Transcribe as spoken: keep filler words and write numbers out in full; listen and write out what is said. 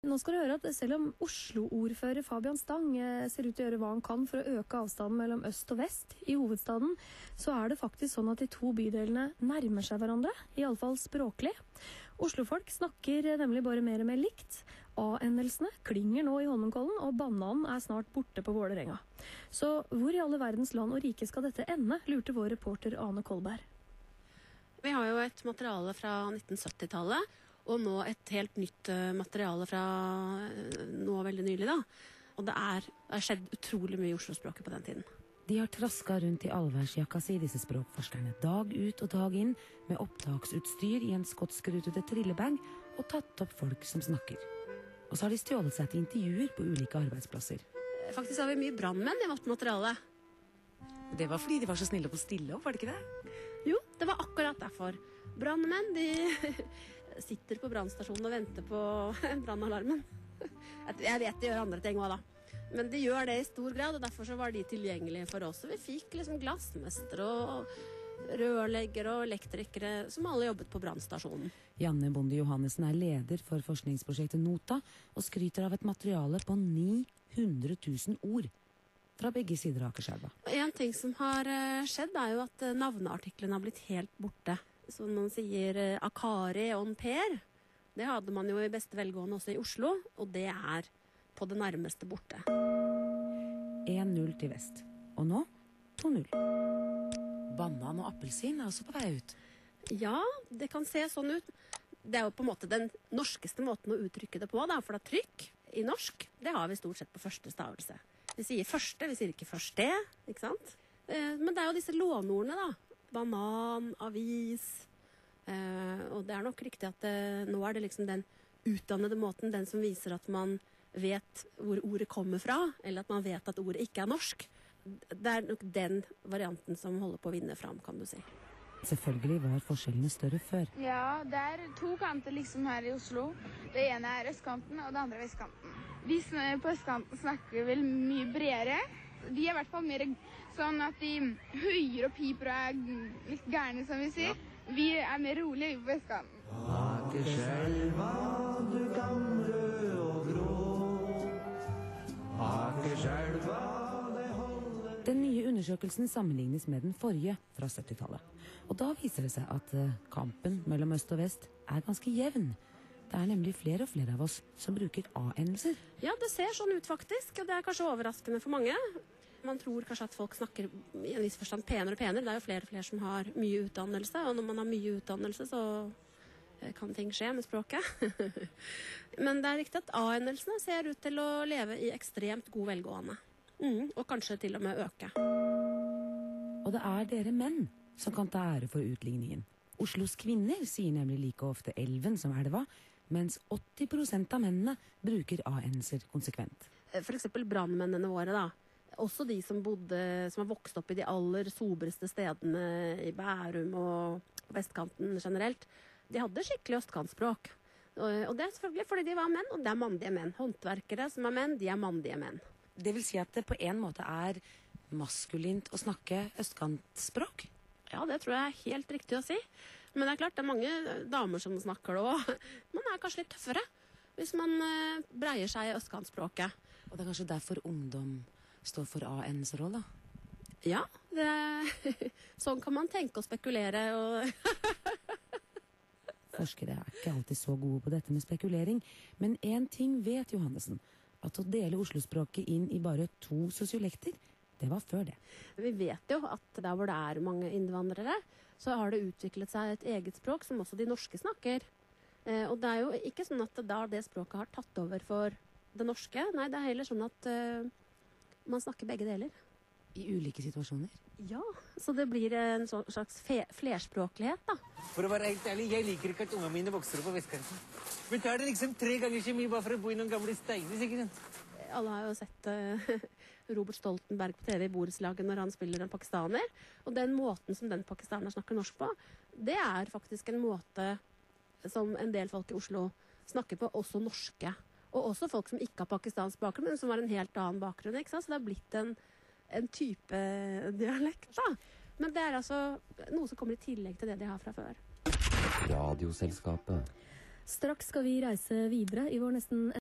Nå skal du høre at selv om Oslo-ordfører Fabian Stang ser ut til å gjøre hva han kan for å øke avstanden mellom øst og vest i hovedstaden, så er det faktisk sånn at de to bydelene nærmer seg hverandre, i alle fall språklig. Oslofolk snakker nemlig bare mer og mer likt. A-endelsene klinger nå i Holmenkollen, og bananen er snart borte på Vålerenga. Så hvor i alle verdens land og rike skal dette ende, lurte vår reporter Ane Kolberg. Vi har jo et materiale fra nitten sytti-tallet, og nå et helt nytt materiale fra nå veldig nylig da. Og det er, det er skjedd utrolig mye i Oslo-språket på den tiden. De har trasket rundt i allværsjakka si, disse språkforskerne, dag ut og dag inn, med opptaksutstyr i en skottskrutete trillebag, og tatt opp folk som snakker. Og så har de stjålet seg til intervjuer på ulike arbeidsplasser. Faktisk har vi mye brannmenn i vårt materiale. Det var fordi de var så snille på stille opp, var det ikke det? Jo, det var akkurat derfor. Brannmenn, de sitter på brannstasjonen og venter på brannalarmen. Jeg vet de gjør andre ting også da. Men de gjør det i stor grad, og derfor så var de tilgjengelige for oss. Og vi fikk liksom glassmestere og rørleggere og elektrikere som alle jobbet på brannstasjonen. Janne Bonde Johannessen er leder for forskningsprosjektet Nota, og skryter av et materiale på ni hundre tusen ord fra begge sider av Akerselva. En ting som har skjedd er jo at navneartiklene har blitt helt borte. Så man sier Akari og Per, det hadde man jo i beste velgående også i Oslo, og det er på det nærmeste borte. en null til vest. Og nå to null. Banan og appelsin er også på vei ut. Ja, det kan se sånn ut. Det er jo på en måte den norskeste måten å uttrykke det på, da, for det er trykk i norsk. Det har vi stort sett på første stavelse. Vi sier første, vi sier ikke første, ikke sant? Men det er jo disse låneordene da. Banan, avis, eh, og det er nok riktig at det, nå er det liksom den utdannede måten, den som viser at man vet hvor ordet kommer fra, eller at man vet at ordet ikke er norsk. Det er nok den varianten som holder på å vinne fram, kan du si. Selvfølgelig var forskjellene større før. Ja, det er to kanter liksom her i Oslo. Det ene er østkanten, og det andre er vestkanten. De på østkanten snakker vel mye bredere. De er i hvert fall mer sånn at de høyer og piper og er litt gærne, som vi sier. Vi er mer rolige på vestkanten. Akerselva, du gamle og grå. Akerselva, det holder. Den nye undersøkelsen sammenlignes med den forrige fra sytti-tallet. Og da viser det seg at kampen mellom øst og vest er ganske jevn. Det er nemlig flere og flere av oss som bruker A-endelser. Ja, det ser sånn ut faktisk, og det er kanskje overraskende for mange. Man tror kanskje at folk snakker i en viss forstand penere og penere. Det er jo flere og flere som har mye utdannelse, og når man har mye utdannelse så kan ting skje med språket. Men det er riktig at A-endelsene ser ut til å leve i ekstremt god velgående. Mm, og kanskje til og med øke. Og det er dere menn som kan ta ære for utligningen. Oslos kvinner sier nemlig like ofte elven som elva, mens åtti prosent av mennene bruker A-endelser konsekvent. For eksempel brannmennene våre da. Også de som bodde, som har vokst opp i de aller sobreste stedene i Bærum og vestkanten generelt. De hadde skikkelig østkantspråk. Og det er selvfølgelig fordi de var menn, og det er mandige menn. Håndverkere som er menn, de er mandige menn. Det vil si at det på en måte er maskulint å snakke østkantspråk? Ja, det tror jeg er helt riktig å si. Men det er klart, det er mange damer som snakker det også. Man er kanskje litt tøffere hvis man breier seg i østkantspråket. Og det er kanskje derfor ungdom står for A-endelser også, da? Ja, det, sånn kan man tenke og spekulere. Og Forskere er ikke alltid så gode på dette med spekulering, men en ting vet Johannessen, at å dele Oslo-språket inn i bare to sosiolekter, det var før det. Vi vet jo at der hvor det er mange innvandrere, så har det utviklet seg et eget språk som også de norske snakker. Eh, og det er jo ikke sånn at da det språket har tatt over for det norske. Nei, det er heller sånn at uh, man snakker begge deler. I ulike situasjoner? Ja, så det blir en sånn slags flerspråklighet da. For å være helt ærlig, jeg liker ikke at ungene mine vokser opp på vestkanten. Vi tar det liksom tre ganger så mye bare for å bo i noen gamle steiner, ikke sant? Alle har jo sett uh, Robert Stoltenberg på T V i borettslaget når han spiller en pakistaner. Og den måten som den pakistaner snakker norsk på, det er faktisk en måte som en del folk i Oslo snakker på, også norske. Og også folk som ikke har pakistansk bakgrunn, men som har en helt annen bakgrunn, ikke sant? Så det har blitt en, en type dialekt da. Men det er altså noe som kommer i tillegg til det de har fra før. Radioselskapet. Straks skal vi reise videre i vår nesten